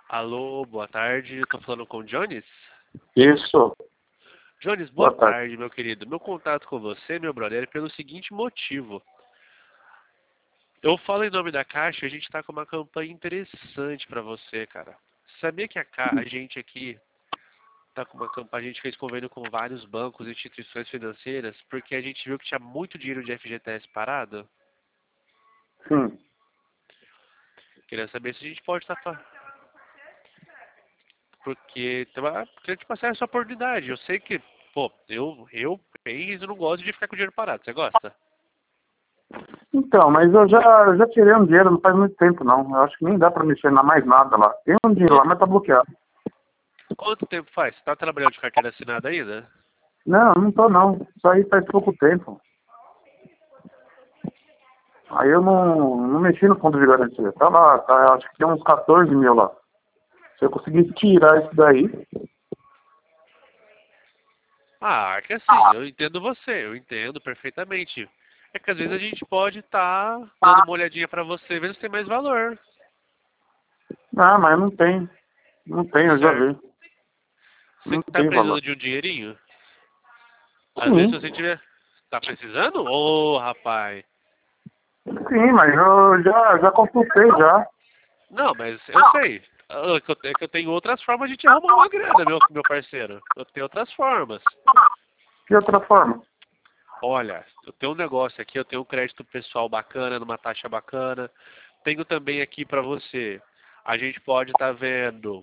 Alô, boa tarde. Tô falando com o Jones? Isso. Jones, boa Boa tarde. tarde, meu querido. Meu contato com você, meu brother, é pelo seguinte motivo. Eu falo em nome da Caixa, a gente tá com uma campanha interessante pra você, cara. Sabia que a gente aqui tá com uma campanha, a gente fez convênio com vários bancos e instituições financeiras, porque a gente viu que tinha muito dinheiro de FGTS parado. Sim. Queria saber se a gente pode estar porque queria te passar essa oportunidade. Eu sei que, pô, eu não gosto de ficar com o dinheiro parado. Você gosta? Então, mas eu já tirei um dinheiro, não faz muito tempo não. Eu acho que nem dá pra mexer na mais nada lá. Tem um dinheiro lá, mas tá bloqueado. Quanto tempo faz? Você tá trabalhando de carteira assinada ainda? Não, não tô não. Isso aí faz pouco tempo. Aí eu não mexi no fundo de garantia. Tá lá, tá, acho que tem uns 14 mil lá. Se eu conseguir tirar isso daí, Ah, é que assim, eu entendo você, eu entendo perfeitamente. É que às vezes a gente pode estar dando uma olhadinha pra você, vendo se tem mais valor. não, mas não tem. Não tem, eu já Certo. vi. Você Não tá tem precisando valor. de um dinheirinho? Às vezes se Sim. você tiver. Tá precisando? Ô, rapaz. Sim, mas eu já consultei já. Não, mas eu sei. É que eu tenho outras formas de te arrumar uma grana, meu parceiro. Eu tenho outras formas. De outra forma. Olha, eu tenho um negócio aqui, eu tenho um crédito pessoal bacana, numa taxa bacana. Tenho também aqui pra você. A gente pode estar vendo.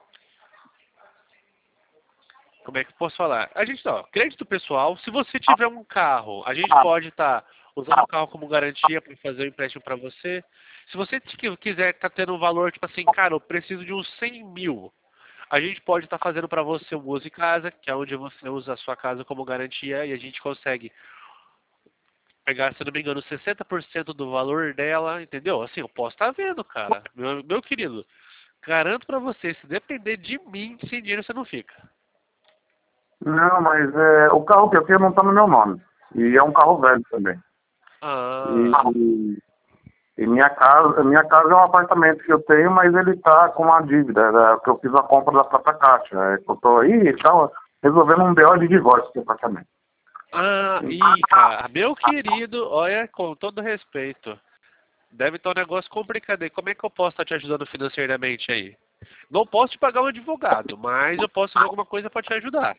Como é que eu posso falar? A gente, ó, crédito pessoal, se você tiver um carro, a gente pode estar usando o carro como garantia para fazer o empréstimo para você. Se você quiser estar tendo um valor, tipo assim, cara, eu preciso de uns 100 mil. A gente pode estar fazendo para você o Use Casa, que é onde você usa a sua casa como garantia e a gente consegue pegar, se eu não me engano, 60% do valor dela, entendeu? Assim, eu posso estar vendo, cara. Meu querido, garanto para você, se depender de mim, sem dinheiro você não fica. Não, mas o carro que eu tenho não tá no meu nome. E é um carro velho também. Ah, E minha casa é um apartamento que eu tenho, mas ele tá com uma dívida, que eu fiz a compra da própria Caixa. Eu tô aí e tal, resolvendo um BO de divórcio do apartamento. cara, meu querido, olha, com todo respeito, deve estar um negócio complicado aí. Como é que eu posso estar te ajudando financeiramente aí? Não posso te pagar um advogado, mas eu posso ver alguma coisa para te ajudar.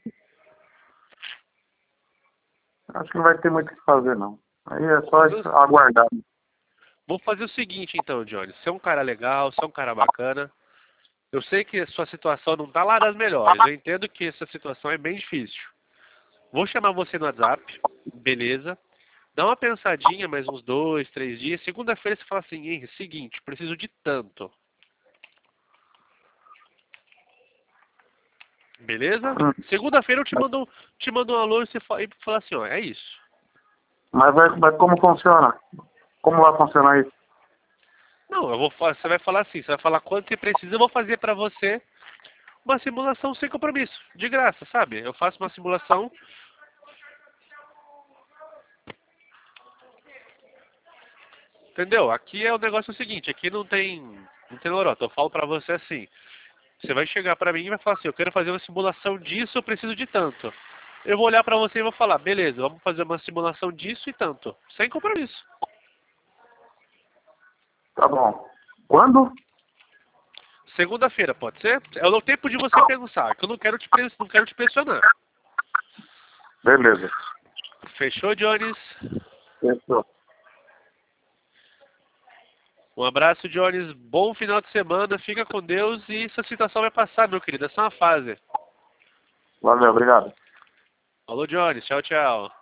Acho que não vai ter muito o que fazer, não. Aí é só aguardar. Vou fazer o seguinte então, Johnny. Você é um cara legal, você é um cara bacana. Eu sei que a sua situação não tá lá das melhores. Eu entendo que essa situação é bem difícil. Vou chamar você no WhatsApp, beleza? Dá uma pensadinha, mais uns 2, 3 dias. Segunda-feira você fala assim, Henry, seguinte, preciso de tanto. Beleza? Hum. Segunda-feira eu te mando um alô e você fala assim, ó, é isso. Mas como funciona? Como vai funcionar isso? Não, você vai falar assim, você vai falar quanto você precisa, eu vou fazer pra você uma simulação sem compromisso, de graça, sabe? Eu faço uma simulação, entendeu? Aqui é o negócio seguinte, aqui não tem lorota. Eu falo pra você assim, você vai chegar pra mim e vai falar assim, eu quero fazer uma simulação disso, eu preciso de tanto. Eu vou olhar pra você e vou falar, beleza, vamos fazer uma simulação disso e tanto, sem compromisso. Tá bom. Quando? Segunda-feira, pode ser? É o tempo de você pensar, que eu não quero te pressionar. Beleza. Fechou, Jones? Fechou. Um abraço, Jones. Bom final de semana. Fica com Deus e essa situação vai passar, meu querido. É só uma fase. Valeu, obrigado. Falou, Jones. Tchau, tchau.